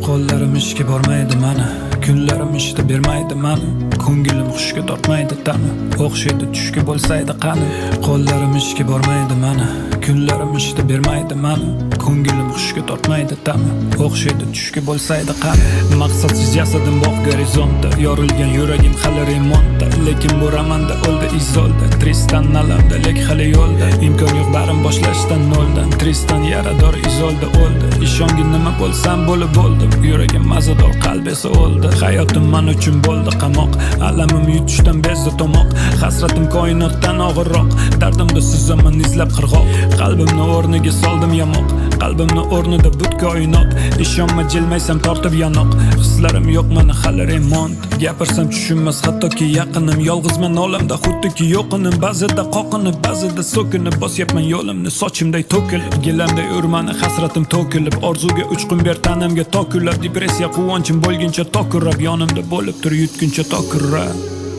Qo'llarim ishga bormaydi mani, kunlarim ishda bermaydi mani. Ko'nglim xushga tortmaydi tani, o'xshaydi tushga bo'lsaydi qani. Qo'llarim ishga bormaydi mani, kunlarim ishda bermaydi mani. Ko'nglim xushga tortmaydi tani, o'xshaydi tushga bo'lsaydi qani. Maqsadsiz jasadim bog' gorizontda, yorilgan yuragim hali remontda. Lekin bu romanda o'ldi izolda, Tristan nalamda, lek hali yo'lda. Imkon yo'q barim boshlashdan noldan, Tristan yarador izolda o'ldi. Ishongin nima bo'lsam bo'lib bo'ldim, yuragim mazador, qalbi esa o'ldi. Hayotim men uchun bo'ldi qamoq, alamim yutishdan bezdi tomoq. Hasratim koinotdan og'irroq, dardimda suzaman izlab qirg'oq. Qalbimni o'rniga soldim yamoq, qalbimni o'rnida but koinot. Ishonma jilmaysam tortib yanoq, hislarim yo'q mana hali remont. Gapirsam tushunmas hattoki yaqinim, yolg'izman olamda xuddiki yo'qinim. Ba'zida qoqinib, ba'zida so'kinib, bosyapman yo'limni sochimday to'kilib. Gilamday urmani hasratim to'kilib, orzuga uchqun ber tanamga to'kilib. Depressiya quvonchim bo'lguncha to'kirab, yonimda bo'lib tur yutguncha to'kirab.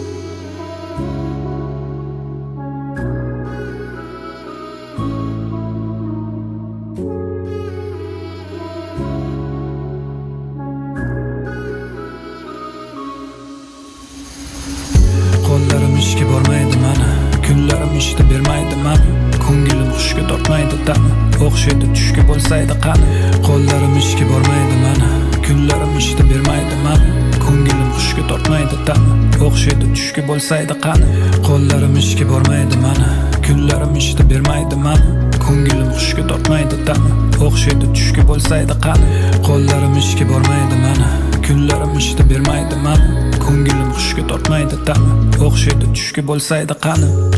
Qo'llarim ishga bormaydi mani, kunlarim ishda bermaydi mani. Ko'nglim xushga tortmaydi tani, o'xshaydi tushga bo'lsaydi qani. Qo'llarim ishga bormaydi mani, kunlarim ishda bermaydi mani. Ko'nglim xushga tortmaydi tani, o'xshaydi tushga bo'lsaydi qani. Qo'llarim ishga bormaydi mani, kunlarim ishda bermaydi mani. Ko'nglim xushga tortmaydi tani, o'xshaydi tushga bo'lsaydi qani. Qo'llarim ishga bormaydi mani, kunlarim ishda bermaydi mani. Ko'nglim xushga tortmaydi tani, o'xshaydi tushga bo'lsaydi qani.